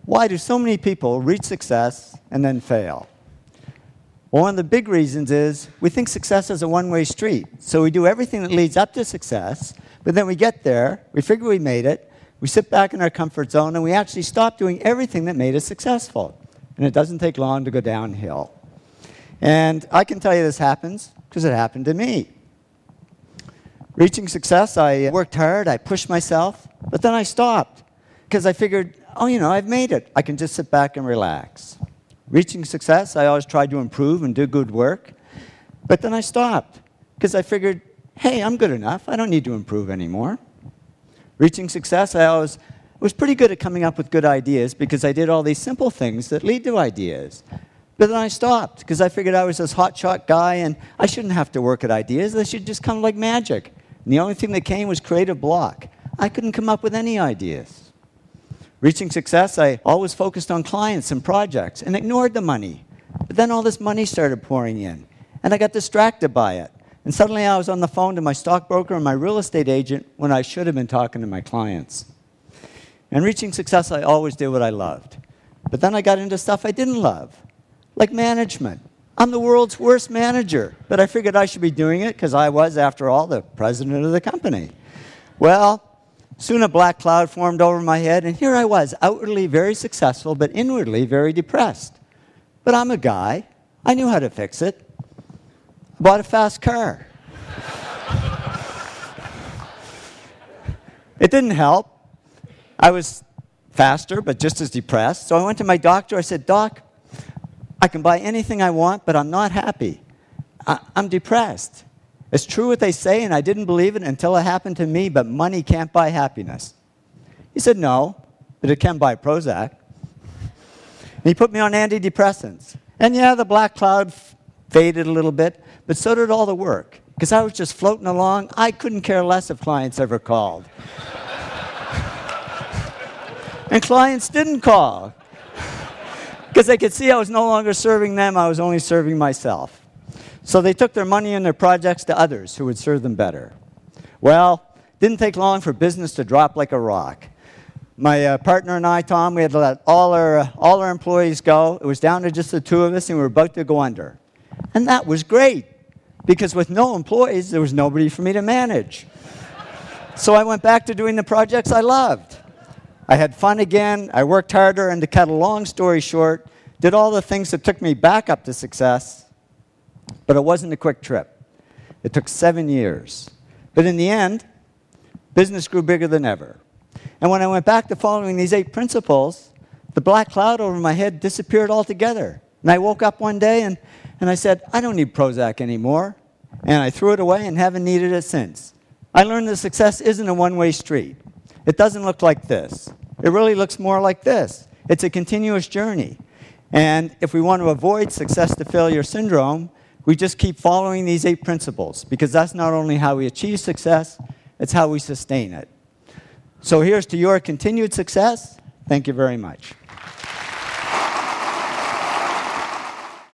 Why do so many people reach success and then fail? Well, one of the big reasons is we think success is a one-way street. So we do everything that leads up to success, but then we get there, we figure we made it, we sit back in our comfort zone, and we actually stop doing everything that made us successful. And it doesn't take long to go downhill. And I can tell you this happens because it happened to me. Reaching success, I worked hard, I pushed myself, but then I stopped because I figured, oh, I've made it. I can just sit back and relax. Reaching success, I always tried to improve and do good work, but then I stopped because I figured, hey, I'm good enough. I don't need to improve anymore. Reaching success, I always was pretty good at coming up with good ideas because I did all these simple things that lead to ideas. But then I stopped because I figured I was this hotshot guy and I shouldn't have to work at ideas. They should just come like magic. And the only thing that came was creative block. I couldn't come up with any ideas. Reaching success, I always focused on clients and projects and ignored the money. But then all this money started pouring in, and I got distracted by it. And suddenly I was on the phone to my stockbroker and my real estate agent when I should have been talking to my clients. And reaching success, I always did what I loved. But then I got into stuff I didn't love, like management. I'm the world's worst manager, but I figured I should be doing it because I was, after all, the president of the company. Well, soon a black cloud formed over my head, and here I was, outwardly very successful, but inwardly very depressed. But I'm a guy. I knew how to fix it. I bought a fast car. It didn't help. I was faster, but just as depressed. So I went to my doctor. I said, Doc, I can buy anything I want, but I'm not happy. I'm depressed. It's true what they say, and I didn't believe it until it happened to me, but money can't buy happiness. He said, no, but it can buy Prozac. And he put me on antidepressants. And yeah, the black cloud faded a little bit, but so did all the work. Because I was just floating along. I couldn't care less if clients ever called. And clients didn't call. Because they could see I was no longer serving them, I was only serving myself. So they took their money and their projects to others who would serve them better. Well, didn't take long for business to drop like a rock. My partner and I, Tom, we had to let all our employees go. It was down to just the two of us, and we were about to go under. And that was great, because with no employees, there was nobody for me to manage. So I went back to doing the projects I loved. I had fun again, I worked harder, and to cut a long story short, did all the things that took me back up to success, but it wasn't a quick trip. It took 7 years. But in the end, business grew bigger than ever. And when I went back to following these 8 principles, the black cloud over my head disappeared altogether. And I woke up one day and I said, I don't need Prozac anymore. And I threw it away and haven't needed it since. I learned that success isn't a one-way street. It doesn't look like this. It really looks more like this. It's a continuous journey. And if we want to avoid success to failure syndrome, we just keep following these 8 principles, because that's not only how we achieve success, it's how we sustain it. So here's to your continued success. Thank you very much.